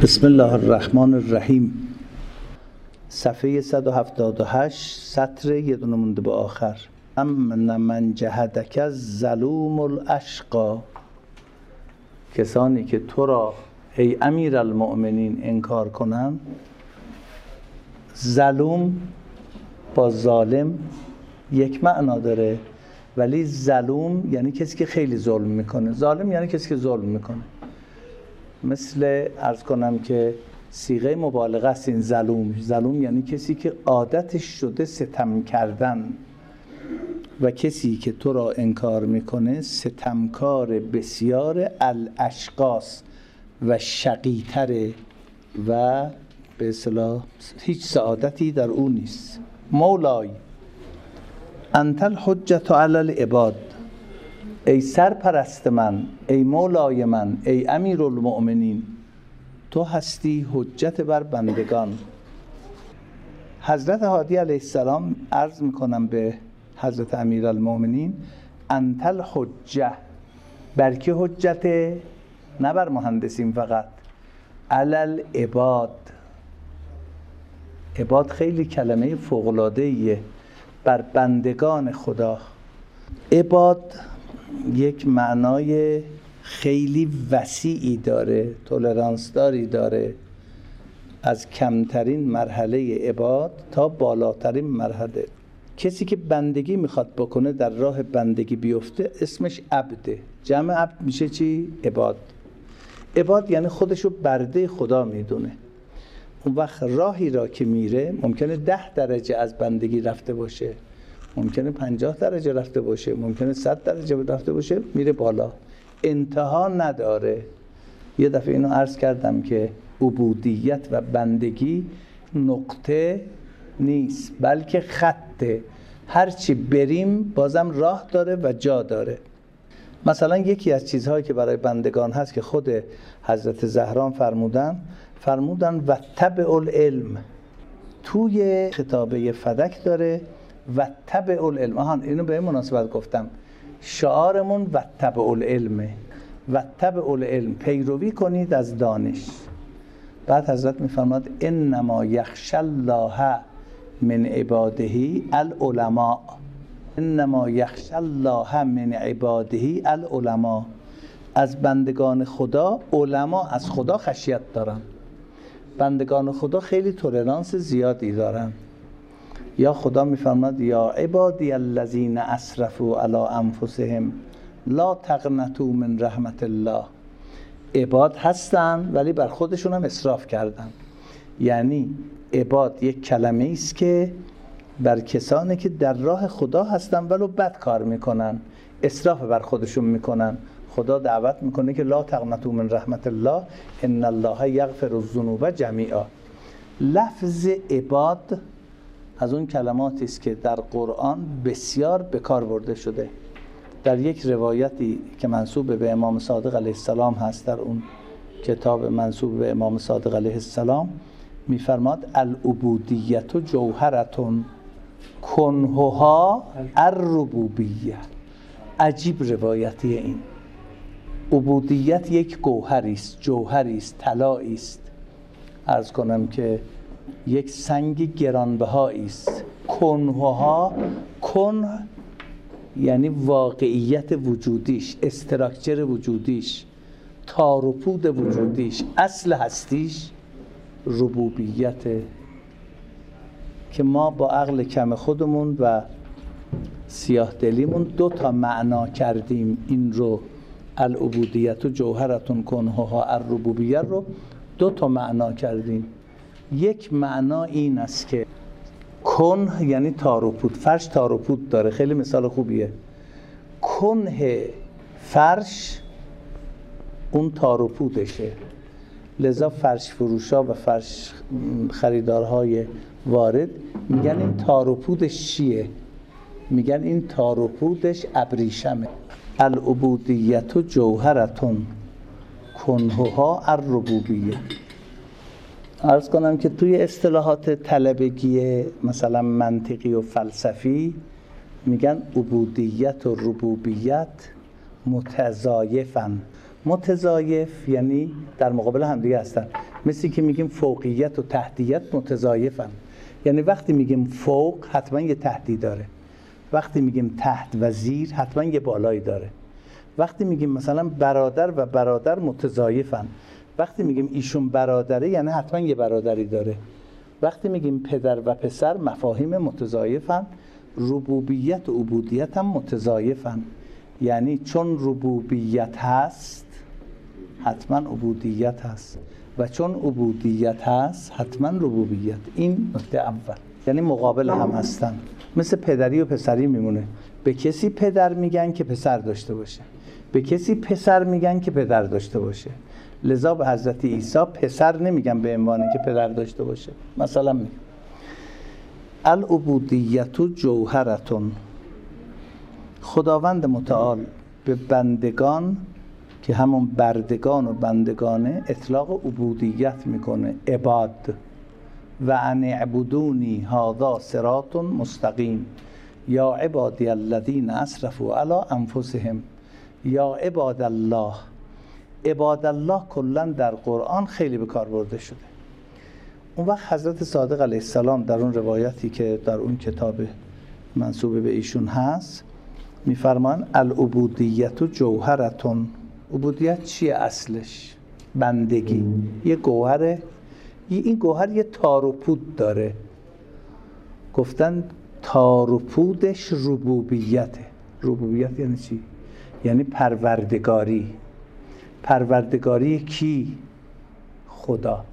بسم الله الرحمن الرحیم. صفحه 178 سطر یه دونه مونده به آخر. امن من جهدک ظلوم الاشقا، کسانی که تو را ای امیر المؤمنین انکار کنن. ظلوم با ظالم یک معنا داره، ولی ظلوم یعنی کسی که خیلی ظلم میکنه، ظالم یعنی کسی که ظلم میکنه. مثل عرض کنم که صیغه مبالغه است این ظلوم. ظلوم یعنی کسی که عادتش شده ستم کردن، و کسی که تو را انکار میکنه ستمکار بسیار الاشقاس و شقی‌تره و به اصطلاح هیچ سعادتی در او نیست. مولای انت الحجة علی العباد، ای سرپرست من، ای مولای من، ای امیر المؤمنین، تو هستی حجت بر بندگان. حضرت هادی علیه السلام عرض میکنم به حضرت امیر المؤمنین انت الحجه، بلکه حجت نه بر مهندسین فقط، علی العباد. عباد خیلی کلمه فوق‌العاده‌ایه، بر بندگان خدا. عباد یک معنای خیلی وسیعی داره، تولرانس داری داره، از کمترین مرحله عباد تا بالاترین مرحله. کسی که بندگی میخواد بکنه، در راه بندگی بیفته، اسمش عبده. جمع عبد میشه چی؟ عباد. عباد یعنی خودشو برده خدا میدونه. اون وقت راهی را که میره ممکنه 10 درجه از بندگی رفته باشه، ممکنه 50 درجه رفته باشه، ممکنه 100 درجه رفته باشه، میره بالا، انتها نداره. یه دفعه اینو عرض کردم که عبودیت و بندگی نقطه نیست، بلکه خطه. هرچی بریم بازم راه داره و جا داره. مثلا یکی از چیزهایی که برای بندگان هست که خود حضرت زهرا فرمودن و تبع العلم. توی خطابه فدک داره و تبع العلم. اینو به این مناسبت گفتم، شعارمون و تبع العلمه. و تبع العلم، پیروی کنید از دانش. بعد حضرت میفرماد انما یخشی الله من عباده العلماء، انما یخشی الله من عباده العلماء. از بندگان خدا علما از خدا خشیت دارن. بندگان خدا خیلی تولرانس زیادی دارن. یا خدا میفرماد یا عبادی الذین اسرفوا علی انفسهم لا تقنطوا من رحمت الله. عباد هستن ولی بر خودشون هم اسراف کردن. یعنی عباد یک کلمه است که بر کسانی که در راه خدا هستن ولو بد کار میکنن، اسراف بر خودشون میکنن. خدا دعوت میکنه که لا تقنطوا من رحمت الله ان الله یغفر الذنوب جمیعا. لفظ عباد از اون کلماتی است که در قرآن بسیار به کار برده شده. در یک روایتی که منسوب به امام صادق علیه السلام هست، در اون کتاب منسوب به امام صادق علیه السلام میفرماد العبودیت جوهرتون کنهها الربوبیه. عجیب روایتی این. عبودیت یک گوهری است، جوهری است، طلایی است. عرض کنم که یک سنگ گرانبهایی است. کنهها، کنه یعنی واقعیت وجودیش، استراکچر وجودیش، تار و پود وجودیش، اصل هستیش ربوبیت. که ما با عقل کم خودمون و سیاه دلیمون 2 تا معنا کردیم این رو، العبودیت و جوهرتون کنهها الربوبیه رو 2 تا معنا کردیم. یک معنا این است که کنه یعنی تار و پود. فرش تار و پود داره، خیلی مثال خوبیه. کنه فرش اون تار و پودشه. لذا فرش فروشا و فرش خریدارهای وارد میگن این تار و پودش چیه؟ میگن این تار و پودش ابریشمه. العبودیت جوهرتون کنهها الربوبیه. عرض کنم که توی اصطلاحات طلبگی مثلا منطقی و فلسفی میگن عبودیت و ربوبیت متضایفن، متضایف یعنی در مقابل همدیگه هستن. مثل که میگیم فوقیت و تحتیت متضایفن، یعنی وقتی میگیم فوق حتما یه تحتی داره، وقتی میگیم تحت و زیر حتما یه بالایی داره. وقتی میگیم مثلا برادر و برادر متضایفن، وقتی میگیم ایشون برادره یعنی حتما یه برادری داره. وقتی میگیم پدر و پسر مفاهیم متضایفن. ربوبیت و عبودیت هم متضایفن، یعنی چون ربوبیت هست حتما عبودیت هست و چون عبودیت هست حتما ربوبیت. این نکته اول، یعنی مقابل هم هستن. مثل پدری و پسری میمونه. به کسی پدر میگن که پسر داشته باشه، به کسی پسر میگن که پدر داشته باشه. لذا به حضرت عیسی پسر نمیگن به عنوان که پدر داشته باشه. مثلا میگن العبودیت جوهرتون، خداوند متعال به بندگان که همون بردگان و بندگانه اطلاق عبودیت میکنه، عباد. و ان اعبدونی هذا صراط مستقیم یا عبادی الذین اسرفوا علی انفسهم یا عباد الله. عباد الله کلا در قرآن خیلی به کار برده شده. اون وقت حضرت صادق علیه السلام در اون روایتی که در اون کتاب منسوب به ایشون هست میفرمان العبودیت جوهرتون. عبودیت چیه اصلش؟ بندگی. یه گوهره، این گوهر یه تار و پود داره. گفتن تار و پودش ربوبیته. ربوبیت یعنی چی؟ یعنی پروردگاری. پروردگاری کی؟ خدا.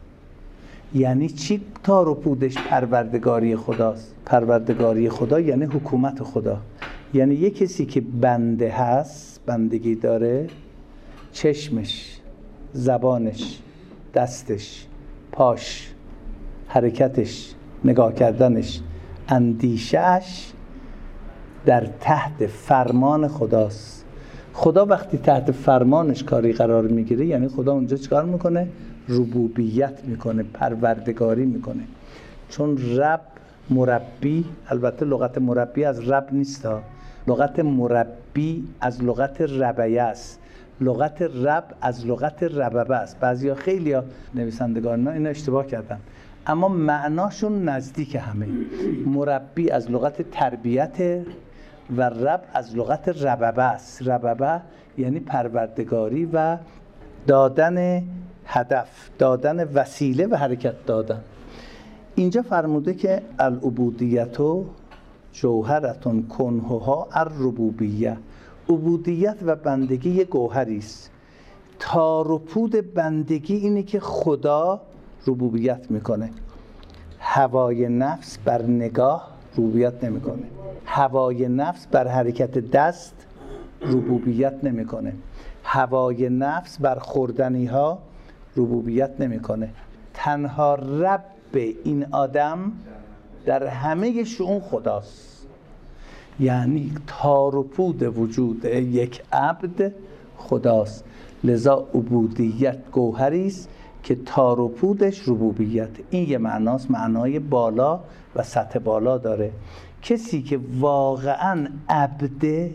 یعنی چی تار و پودش پروردگاری خداست؟ پروردگاری خدا یعنی حکومت خدا. یعنی یه کسی که بنده هست، بندگی داره، چشمش، زبانش، دستش، پاش، حرکتش، نگاه کردنش، اندیشه‌اش در تحت فرمان خداست. خدا وقتی تحت فرمانش کاری قرار میگیره یعنی خدا اونجا چیکار میکنه؟ ربوبیت میکنه، پروردگاری میکنه. چون رب مربی، البته لغت مربی از رب نیست، لغت مربی از لغت ربیه است. لغت رب از لغت رببه است. بعضیا خیلیا نویسندگان اینا اشتباه کردن، اما معناشون نزدیک همه. مربی از لغت تربیت و رب از لغت رببه است. رببه یعنی پروردگاری و دادن هدف، دادن وسیله و حرکت دادن. اینجا فرموده که العبودیتو جوهرتون کنهها الربوبیه. عبودیت و بندگی یه گوهری است. تار و پود بندگی اینه که خدا ربوبیت میکنه. هوای نفس بر نگاه ربوبیت نمیکنه. هوای نفس بر حرکت دست ربوبیت نمیکنه. هوای نفس بر خوردنی ها ربوبیت نمیکنه. تنها رب این آدم در همه شؤون خداست. یعنی تار و پود وجود یک عبد خداست. لذا عبودیت گوهری است که تار و پودش ربوبیت. این یه معناست، معنای بالا و سطح بالا داره. کسی که واقعا عبده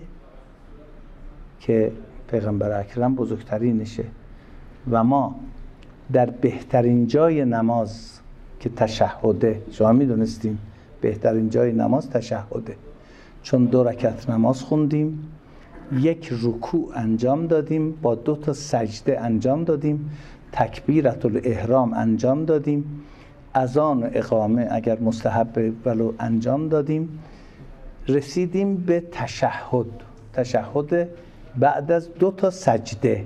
که پیغمبر اکرم بزرگترینشه و ما در بهترین جای نماز که تشهده، شما میدونستیم بهترین جای نماز تشهده، چون 2 رکعت نماز خوندیم، 1 رکوع انجام دادیم، با 2 سجده انجام دادیم، تکبیرت الاحرام انجام دادیم، اذان و اقامه اگر مستحب ولو انجام دادیم، رسیدیم به تشهد. تشهد بعد از 2 سجده.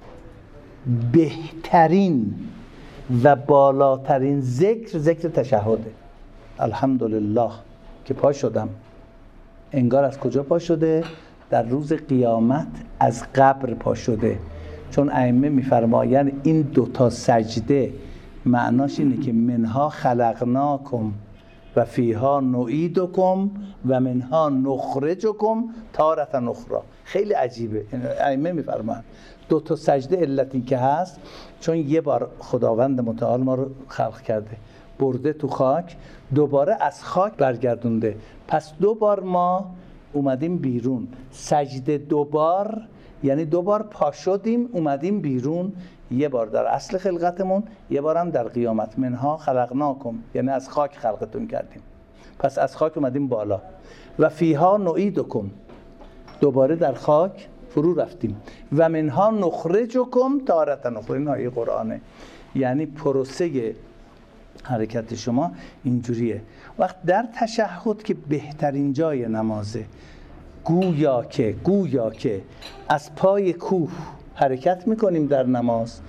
بهترین و بالاترین ذکر تشهده. الحمدلله که پا شدم. انگار از کجا پا شده؟ در روز قیامت از قبر پا شده. چون ائمه میفرمایند این 2 سجده معناش اینه که منها خلقناکم و فیها نعیدکم و منها نخرجکم تارة اخری. خیلی عجیبه. ائمه میفرمایند 2 سجده علتی که هست چون یه بار خداوند متعال ما رو خلق کرده، برده تو خاک، دوباره از خاک برگردونده، پس 2 بار ما اومدیم بیرون. سجده 2 بار یعنی 2 بار پا شدیم اومدیم بیرون، یه بار در اصل خلقتمون، یه بارم در قیامت. منها خلقناکم، یعنی از خاک خلقتون کردیم، پس از خاک اومدیم بالا. و فیها نعیدکم، دوباره در خاک فرو رفتیم. و منها نخرجکم تارة اخری. این آیه قرآنه، یعنی پروسه حرکت شما اینجوریه. وقت در تشهد که بهترین جای نمازه، گویا که از پای کوه حرکت میکنیم در نماز.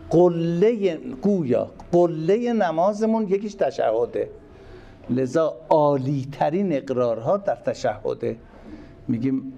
قله نمازمون یکیش تشهده، لذا عالی ترین اقرارها در تشهده. میگیم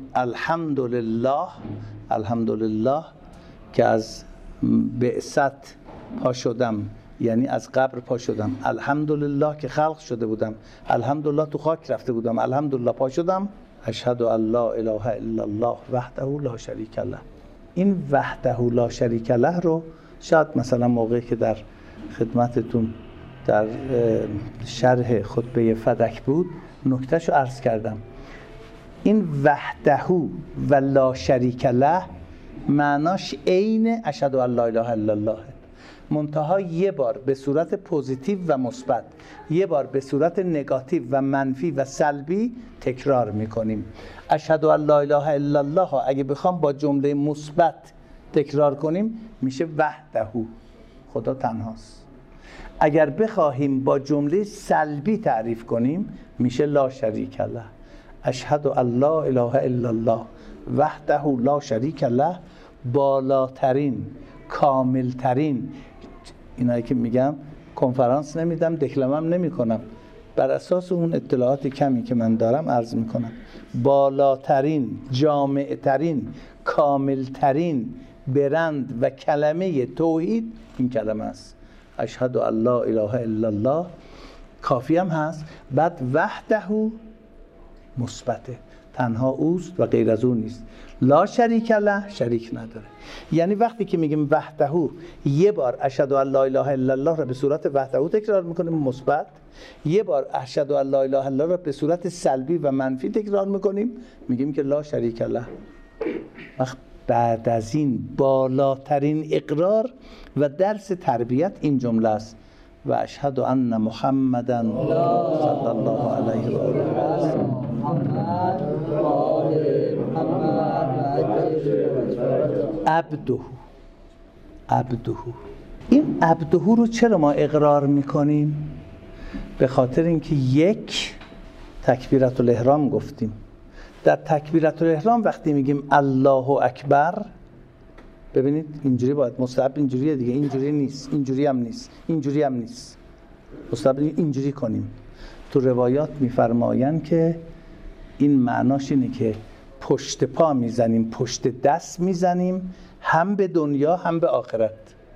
الحمدلله که از بعثت پا شدم، یعنی از قبر پا شدم. الحمدلله که خلق شده بودم. الحمدلله تو خاک رفته بودم. الحمدلله پا شدم. اشهد ان لا اله الا الله وحده لا شریک له. این وحده لا شریک له رو شاید مثلا موقعی که در خدمتتون در شرح خطبه فدک بود نکتهشو عرض کردم. این وحده و لا شریک له معناش عین اشهد ان لا اله الا الله، منتها یه بار به صورت پوزیتیو و مثبت، یه بار به صورت نگاتیو و منفی و سلبی تکرار میکنیم. اشهد ان لا اله الا الله اگه بخوام با جمله مثبت تکرار کنیم میشه وحده، خدا تنهاست. اگر بخواهیم با جمله سلبی تعریف کنیم میشه لا شریک له. اشهد ان لا اله الا الله وحده لا شریک له بالاترین، کاملترین. اینایی که میگم کنفرانس نمیدم، دکلمم نمی کنم، بر اساس اون اطلاعات کمی که من دارم عرض میکنم. بالاترین، جامعترین، کاملترین برند و کلمه توحید این کلمه است. اشهد ان لا اله الا الله کافی هم هست. بعد وحده مثبته، تنها اوست و غیر از اون نیست. لا شریک له، شریک نداره. یعنی وقتی که میگیم وحده، یه بار اشهد ان لا اله الا الله را به صورت وحده تکرار میکنیم مثبت، یه بار اشهد ان لا اله الا الله را به صورت سلبی و منفی تکرار میکنیم، میگیم که لا شریک له. وقت بعد از این بالاترین اقرار و درس تربیت این جمله است: و اشهد ان محمدا صلی الله علیه و آله عبده. این عبده رو چرا ما اقرار میکنیم؟ به خاطر اینکه یک، تکبیرت الاحرام گفتیم. در تکبیرت الاحرام وقتی میگیم الله اکبر، ببینید اینجوری باید، مستحب اینجوریه دیگه، اینجوری نیست، اینجوری هم نیست، مستحب اینجوری کنیم. تو روایات میفرمایند که این معناش اینه که پشت پا میزنیم، پشت دست میزنیم، هم به دنیا هم به آخرت،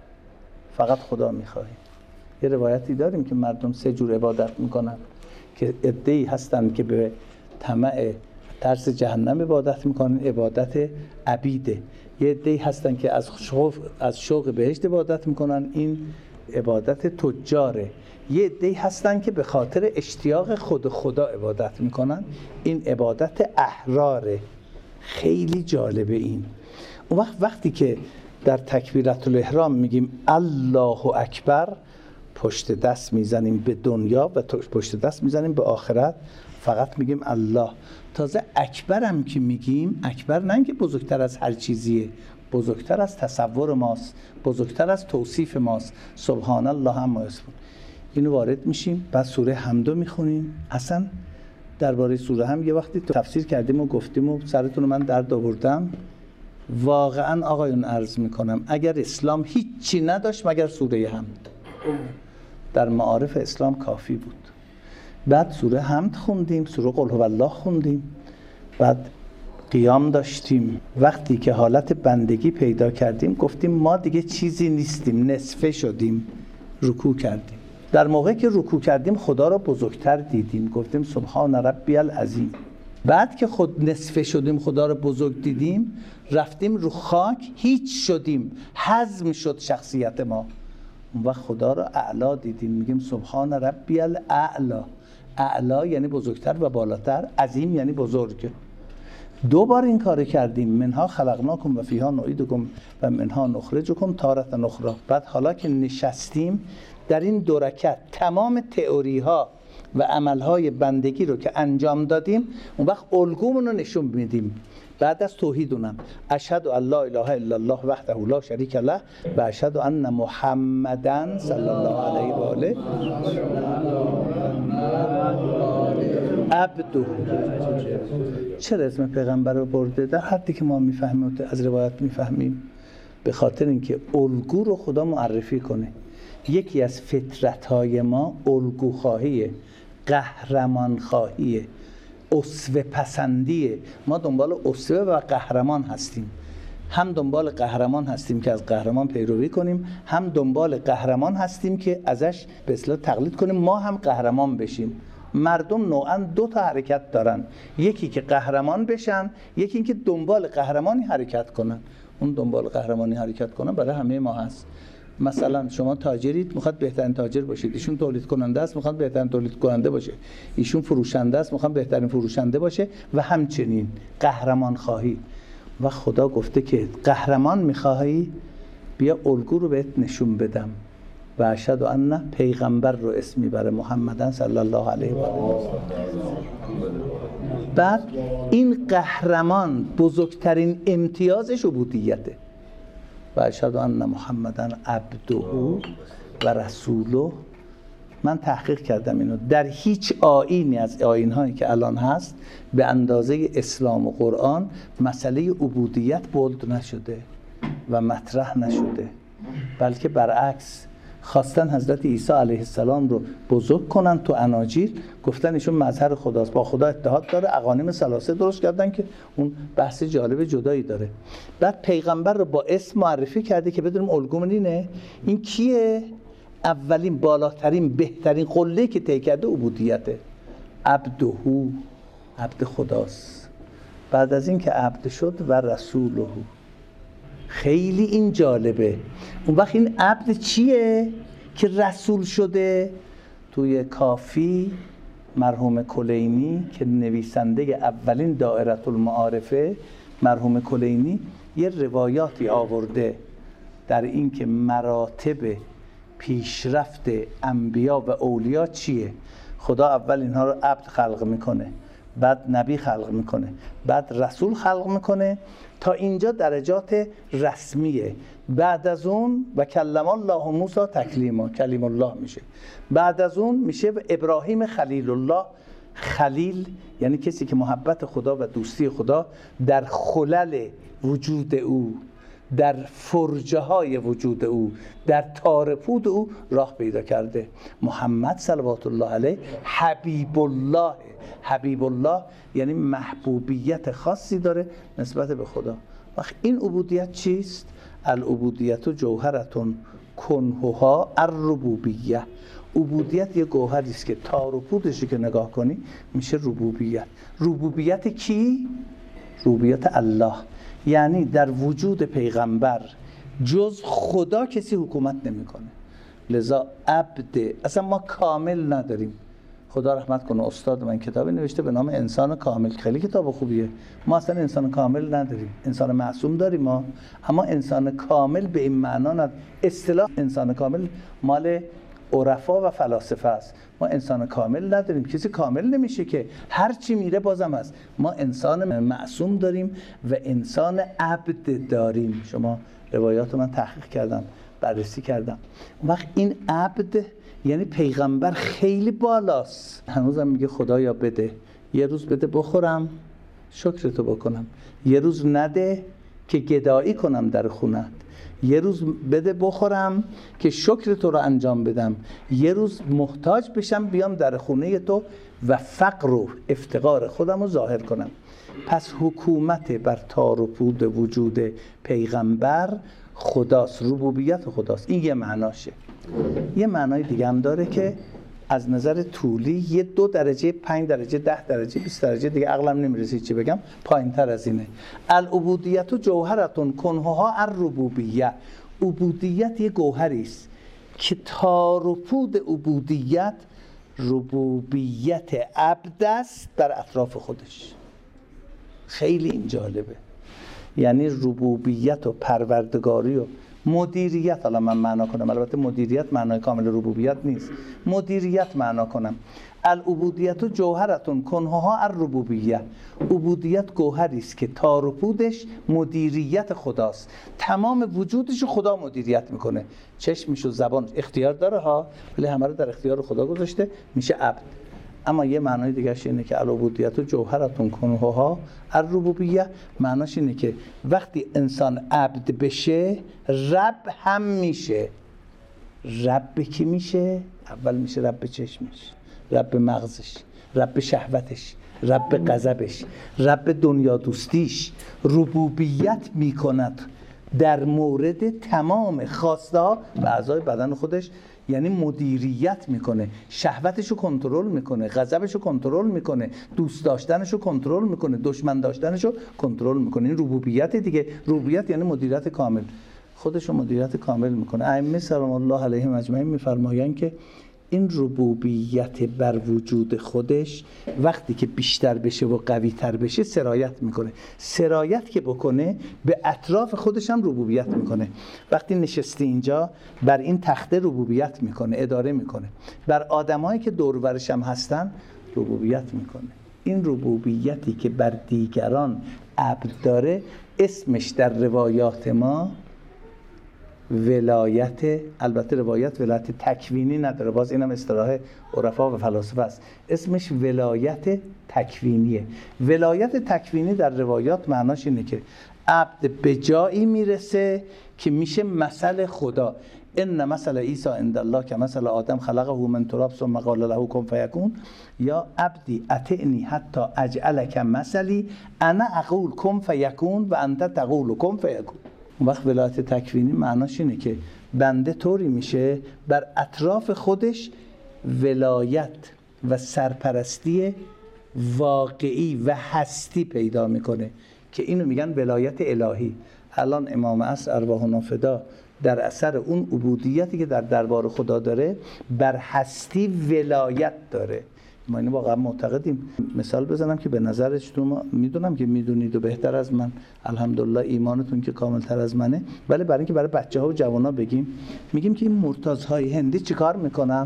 فقط خدا میخواهیم. یه روایتی داریم که مردم 3 جور عبادت میکنن، که عده‌ای هستن که به طمع ترس جهنم عبادت میکنن، عبادت عبیده. یه عده‌ای هستن که از شوق بهشت عبادت میکنن، این عبادت تجاره. یه عده‌ای هستن که به خاطر اشتیاق خدا عبادت میکنن، این عبادت احراره. خیلی جالبه این. اون وقتی که در تکبیرت الاحرام میگیم الله اکبر، پشت دست میزنیم به دنیا و پشت دست میزنیم به آخرت، فقط میگیم الله. تازه اکبر هم که میگیم، اکبر نه اینکه بزرگتر از هر چیزیه، بزرگتر از تصور ماست، بزرگتر از توصیف ماست. سبحان الله هم یصفون. اینو وارد میشیم، بعد سوره حمدو میخونیم. اصلا درباره سوره هم یه وقتی تفسیر کردیم و گفتیم و سرتون من درد آوردم. واقعا آقایون عرض میکنم، اگر اسلام هیچی نداشت مگر سوره حمد، در معارف اسلام کافی بود. بعد سوره حمد خوندیم، سوره قل هو الله خوندیم، بعد قیام داشتیم. وقتی که حالت بندگی پیدا کردیم گفتیم ما دیگه چیزی نیستیم، نصفه شدیم، رکوع کردیم. در موقع که رکوع کردیم خدا را بزرگتر دیدیم، گفتیم سبحان ربی العظیم. بعد که خود نصفه شدیم، خدا را بزرگ دیدیم، رفتیم رو خاک، هیچ شدیم، هضم شد شخصیت ما. اون وقت خدا را اعلا دیدیم، میگیم سبحان ربی الاعلا. اعلا یعنی بزرگتر و بالاتر، عظیم یعنی بزرگ. 2 بار این کار کردیم، منها خلقناکم و فیها نعیدکم و منها نخرجکم تارة اخری. بعد حالا که نشستیم در این 2 رکعت تمام تئوری ها و عمل های بندگی رو که انجام دادیم، اون وقت الگومون رو نشون میدیم. بعد از توحید اونم اشهد ان لا اله الا الله وحده لا شریک له و اشهد ان محمدن صلی الله علیه و آله عبده. چرا اسم پیغمبر رو برده؟ در حدی که ما میفهمیم و از روایت میفهمیم، به خاطر اینکه الگو رو خدا معرفی کنه. یکی از فطرت‌های ما الگوخواهیه، قهرمانخواهیه، اسوه پسندیه. ما دنبال اسوه و قهرمان هستیم. هم دنبال قهرمان هستیم که از قهرمان پیروی کنیم، هم دنبال قهرمان هستیم که ازش به اصطلاح تقلید کنیم ما هم قهرمان بشیم. مردم نوعاً 2 تا حرکت دارن، یکی که قهرمان بشن، یکی اینکه دنبال قهرمانی حرکت کنن. اون دنبال قهرمانی حرکت کنن برای همه ما هست. مثلا شما تاجرید، میخواد بهترین تاجر باشید. ایشون تولید کننده است، میخواد بهترین تولید کننده باشه. ایشون فروشنده است، میخواد بهترین فروشنده باشه و همچنین قهرمان خواهی. و خدا گفته که قهرمان میخواهی، بیا الگو رو بهت نشون بدم. و اشهد ان پیغمبر رو اسم میبره، محمدن صلی الله علیه و آله. بعد این قهرمان بزرگترین امتیازش عبودیته. و اشهد ان محمدن عبده و رسوله. من تحقیق کردم اینو، در هیچ آیینی از آیین‌هایی که الان هست به اندازه اسلام و قرآن مسئله عبودیت بولد نشده و مطرح نشده، بلکه برعکس خواستن حضرت عیسی علیه السلام رو بزرگ کنن. تو اناجیل گفتن ایشون مظهر خداست، با خدا اتحاد داره. اقانیم ثلاثه درست کردن که اون بحث جالب جدایی داره. بعد پیغمبر رو با اسم معرفی کرده که بدونیم الگومون اینه. این کیه؟ اولین بالاترین بهترین قله که طی کرده عبودیته. عبده، عبد خداست. بعد از این که عبد شد و رسوله. خیلی این جالبه. اون وقت این عبد چیه که رسول شده؟ توی کافی مرحوم کلینی که نویسنده اولین دائره المعارفه، مرحوم کلینی یه روایاتی آورده در این که مراتب پیشرفت انبیا و اولیا چیه. خدا اول اینها رو عبد خلق میکنه، بعد نبی خلق میکنه، بعد رسول خلق میکنه، تا اینجا درجات رسمیه. بعد از اون و کلم الله موسی تکلیما، کلیم الله میشه. بعد از اون میشه ابراهیم خلیل الله. خلیل یعنی کسی که محبت خدا و دوستی خدا در خلل وجود او، در فرجه های وجود او، در تارپود او راه پیدا کرده. محمد صلوات الله علیه حبیب الله. حبیب الله یعنی محبوبیت خاصی داره نسبت به خدا. وقت این عبودیت چیست؟ العبودیت جوهرتون کنهها الربوبیه. عبودیت یه گوهری است که تارپودش که نگاه کنی میشه ربوبیت. ربوبیت کی؟ ربوبیت الله. یعنی در وجود پیغمبر جز خدا کسی حکومت نمیکنه. لذا عبد اصلا ما کامل نداریم. خدا رحمت کنه استاد من کتابی نوشته به نام انسان کامل. خیلی کتاب خوبیه. ما اصلا انسان کامل نداریم. انسان معصوم داریم ما، اما انسان کامل به این معنا نداریم. اصطلاح انسان کامل مال عرفا و فلاسفه است. ما انسان کامل نداریم. کسی کامل نمیشه که هر چی میره بازم هست. ما انسان معصوم داریم و انسان عبد داریم. شما روایات من تحقیق کردم، بررسی کردم. وقت این عبد یعنی پیغمبر خیلی بالاست. هنوزم میگه خدایا بده، یه روز بده بخورم شکرتو بکنم، یه روز نده که گدایی کنم در خونت، یه روز بده بخورم که شکر تو رو انجام بدم، یه روز محتاج بشم بیام در خونه تو و فقر و افتقار خودم رو ظاهر کنم. پس حکومت بر تار و پود وجود پیغمبر خداست، ربوبیت خداست. این یه معناشه. یه معنای دیگه هم داره که از نظر طولی یه 2 درجه، 5 درجه، 10 درجه، 20 درجه دیگه عقلم نمیرسه چی بگم، پایین تر از اینه. العبودیت جوهرتون کنهها الربوبیه. عبودیت یه گوهری است که تار و پود عبودیت ربوبیت عبد است در اطراف خودش. خیلی این جالبه. یعنی ربوبیت و پروردگاری و مدیریت، حالا من معنا کنم، البته مدیریت معنای کامل ربوبیت نیست، مدیریت معنا کنم. العبودیت و جوهرتون کنها الربوبیه، عبودیت گوهری است که تار و پودش مدیریت خداست، تمام وجودش خدا مدیریت میکنه. چشمش و زبان اختیار داره ها، ولی همه رو در اختیار خدا گذاشته، میشه عبد. اما یه معنای دیگه‌اش اینه که العبودیت و جوهرتون کنها الربوبیه، معناش اینه که وقتی انسان عبد بشه رب هم میشه. رب کی میشه؟ اول میشه رب چشمش، رب مغزش، رب شهوتش، رب غضبش، رب دنیا دوستیش. ربوبیت میکند در مورد تمام خواسته ها و اعضای بدن خودش، یعنی مدیریت میکنه، شهوتشو کنترل میکنه، غضبشو کنترل میکنه، دوست داشتنشو کنترل میکنه، دشمن داشتنشو کنترل میکنه. این ربوبیت دیگه. ربوبیت یعنی مدیریت کامل، خودشو مدیریت کامل میکنه. ائمه سلام الله علیهم اجمعین میفرمایند که این ربوبیت بر وجود خودش وقتی که بیشتر بشه و قوی تر بشه سرایت میکنه. سرایت که بکنه به اطراف خودش هم ربوبیت میکنه. وقتی نشسته اینجا بر این تخته ربوبیت میکنه، اداره میکنه. بر آدمایی که دور و برش هم هستن ربوبیت میکنه. این ربوبیتی که بر دیگران عبد داره اسمش در روایات ما ولایت، البته روایت ولایت تکوینی نداره، باز اینم اصطلاح عرفا و فلاسفه است، اسمش ولایت تکوینیه. ولایت تکوینی در روایات معناش اینه که عبد به جایی میرسه که میشه مثل خدا. ان مثل عیسی عند الله که مثل آدم خلقه من تراب ثم قال له کن فیکون، یا عبدی اطعنی حتی اجعلک مثلی انا اقول کن فیکون و انت تقول کن فیکون. اون وقت ولایت تکوینی معناش اینه که بنده طوری میشه بر اطراف خودش ولایت و سرپرستی واقعی و هستی پیدا میکنه که اینو میگن ولایت الهی. الان امام عصر ارواحنا فدا در اثر اون عبودیتی که در دربار خدا داره بر هستی ولایت داره. ما اینو واقعا معتقدیم. مثال بزنم که به نظرتون، میدونم که میدونید و بهتر از من، الحمدلله ایمانتون که کاملتر از منه، ولی برای اینکه برای بچه‌ها و جوان‌ها میگیم که این مرتضای هندی چیکار میکنن؟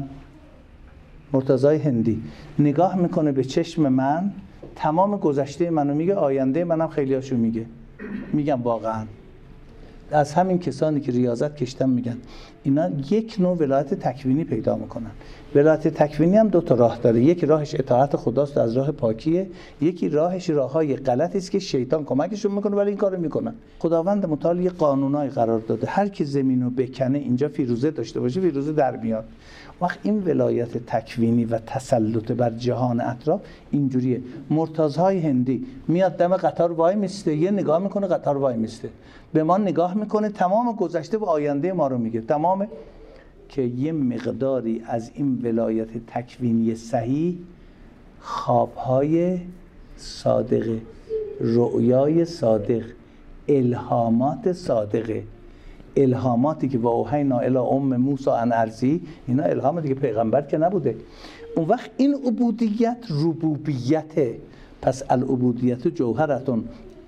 مرتضای هندی نگاه میکنه به چشم من، تمام گذشته منو میگه، آینده منم خیلیاشو میگه. میگم واقعا از همین کسانی که ریاضت کشتن میگن اینا یک نوع ولایت تکوینی پیدا میکنن. ولایت تکوینی هم دو تا راه داره، یکی راهش اطاعت خداست از راه پاکیه، یکی راهش راههای غلطی است که شیطان کمکشون میکنه ولی این کارو میکنن. خداوند متعال یه قانونای قرار داده، هر کی زمینو بکنه اینجا فیروزه داشته باشه فیروزه در میاد. وقت این ولایت تکوینی و تسلط بر جهان اطراف اینجوریه. مرتضای هندی میاد دم قطار وای میسته، یه نگاه میکنه قطار وای میسته، به ما نگاه میکنه، تمام گذشته و آینده ما رو میگه، تمام. که یه مقداری از این ولایت تکوینی صحیح خوابهای صادقه، رؤیای صادق، الهامات صادقه، الهاماتی که با اوحینا الی ام موسی ان ارضی، اینا الهام دیگه پیغمبر که نبوده. اون وقت این عبودیت ربوبیته. پس العبودیت جوهرتون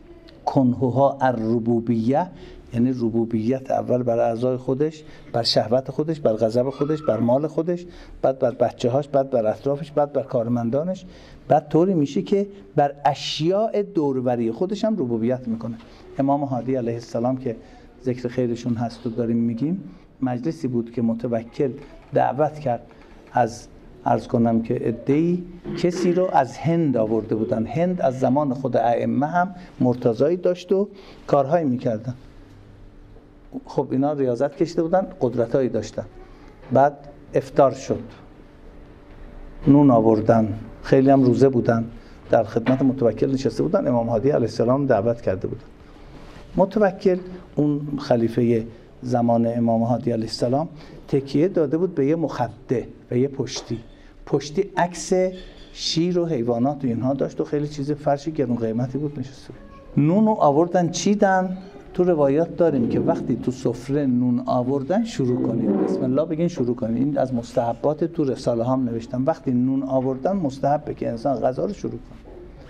کنهها الربوبیه، یعنی ربوبیت اول بر اعضای خودش، بر شهوت خودش، بر غضب خودش، بر مال خودش، بعد بر بچه‌هاش، بعد بر اطرافش، بعد بر کارمندانش، بعد طوری میشه که بر اشیاء دوروبری خودش هم ربوبیت میکنه. امام هادی علیه السلام که ذکر خیرشون هست و داریم میگیم، مجلسی بود که متوکل دعوت کرد از عرض کنم که عده‌ای کسی رو از هند آورده بودن. هند از زمان خود ائمه هم مرتضایی داشت و کارهایی میکردن. خب اینا ریاضت کشیده بودن، قدرتایی داشتن. بعد افطار شد، نون آوردن، خیلی هم روزه بودن، در خدمت متوکل نشسته بودن. امام هادی علیه السلام دعوت کرده بودن. متوکل اون خلیفه زمان امام هادی علیه السلام تکیه داده بود به یه مخده، به یه پشتی عکس شیر و حیوانات و اینها داشت و خیلی چیز فرش گرون قیمتی بود نشسته. نونو آوردن چیدن. تو روایات داریم که وقتی تو سفره نون آوردن شروع کنید، بسم الله بگین شروع کنید. این از مستحبات تو رساله هم نوشتم، وقتی نون آوردن مستحبه که انسان غذا رو شروع کنه.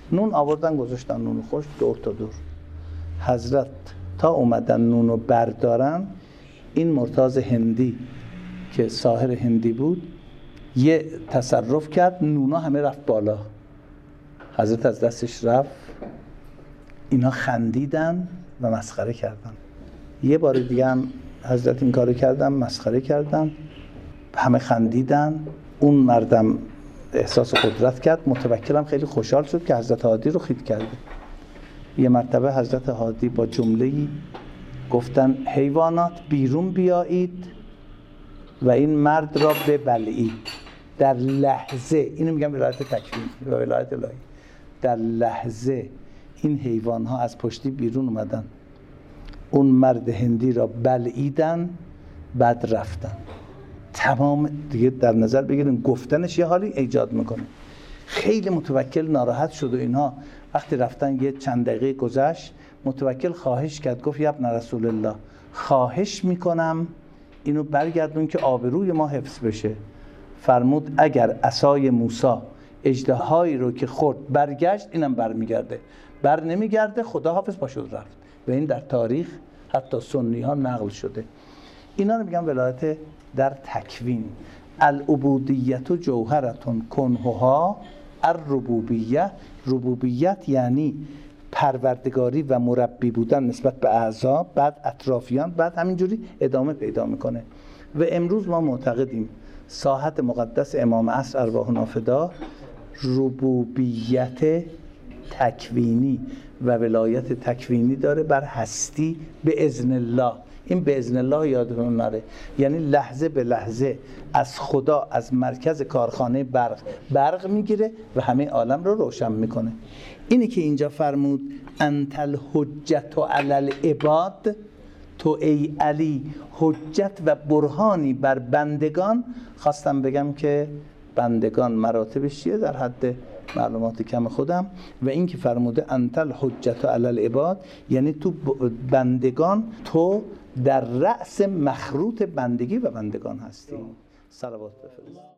نون آوردن گذاشتن نون خوش دور تا دور. حضرت تا اومدن نونو بردارن، این مرتاض هندی که ساحر هندی بود یه تصرف کرد، نونا همه رفت بالا. حضرت از دستش رفت، اینا خندیدن و مسخره کردن. یه بار دیگه هم حضرت این کارو کردن، مسخره کردن، همه خندیدن. اون مردم احساس قدرت کرد، متوکلم خیلی خوشحال شد که حضرت هادی رو خید کرده. یه مرتبه حضرت هادی با جمله‌ای گفتن حیوانات بیرون بیایید و این مرد را ببلعید. در لحظه، اینو میگم ولایت تکوین و ولایت الهی، در لحظه این حیوان ها از پشتی بیرون اومدن، اون مرد هندی را بلعیدن، بعد رفتن. تمام دیگه در نظر بگیرین گفتنش یه حالی ایجاد میکنه. خیلی متوکل ناراحت شد و اینها وقتی رفتن یه چند دقیقه گذشت، متوکل خواهش کرد، گفت یا ابن رسول الله خواهش میکنم اینو برگردون که آبروی ما حفظ بشه. فرمود اگر عصای موسی اژدهایی رو که خورد برگشت، اینم برمیگرده. بر نمیگرده خدا حافظ پاشد رفت. و این در تاریخ حتی سنی ها نقل شده. اینا رو میگم ولایت در تکوین. العبودیت جوهرتون کنهها الربوبیه. ربوبیت یعنی پروردگاری و مربی بودن نسبت به اعضا، بعد اطرافیان، بعد همینجوری ادامه پیدا میکنه. و امروز ما معتقدیم ساحت مقدس امام عصر ارواحنا فدا ربوبیت تکوینی و ولایت تکوینی داره بر هستی به اذن الله. این به اذن الله یادتون نره، یعنی لحظه به لحظه از خدا، از مرکز کارخانه برق میگیره و همه عالم رو روشن میکنه. اینه که اینجا فرمود انت الحجت علی العباد، تو ای علی حجت و برهانی بر بندگان. خواستم بگم که بندگان مراتبش چیه در حد معلومات کم خودم. و این که فرموده انت الحجت علی العباد، یعنی تو بندگان، تو در رأس مخروط بندگی و بندگان هستی. صلوات بفرست.